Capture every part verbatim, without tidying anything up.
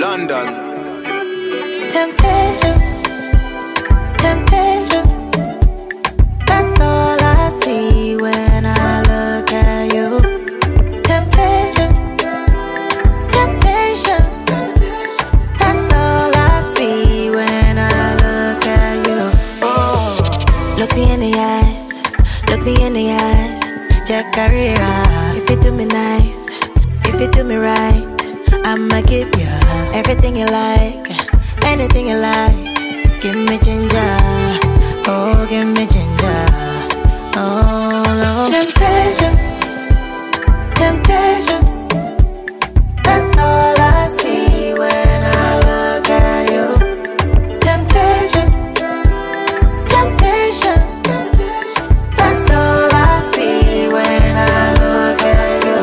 London. Temptation, temptation. That's all I see when I look at you. Temptation, temptation. That's all I see when I look at you. Oh, look me in the eyes, look me in the eyes. Jack Carrera. If you do me nice, if you do me right, I'ma give you everything you like, anything you like. Give me ginger, oh, give me ginger. Oh, no. Temptation, temptation. That's all I see when I look at you. Temptation, temptation. That's all I see when I look at you.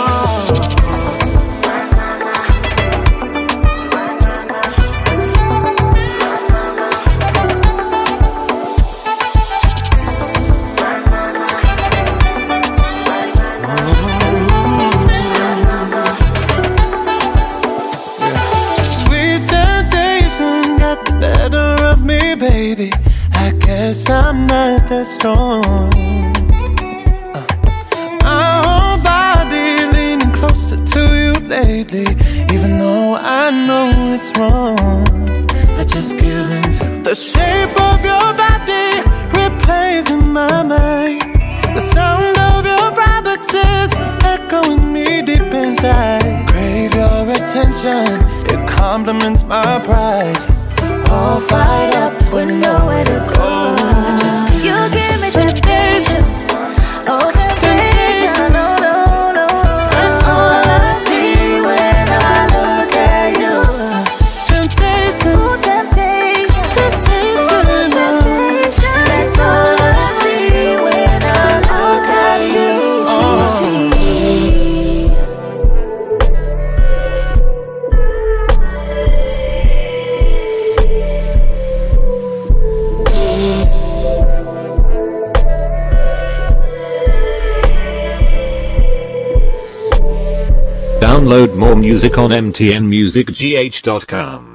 Baby, I guess I'm not that strong. uh, My whole body leaning closer to you lately, even though I know it's wrong. I just give into the shape of your body, replays in my mind. The sound of your promises echoing me deep inside. Crave your attention, it compliments my pride. All fired up with nowhere to go. I just give You give me temptation, oh temptation, no, no, no. That's all I see when I look at you. temptation, Ooh, temptation, temptation, ooh, temptation. That's all I see when I look at you. Download more music on m t n music g h dot com.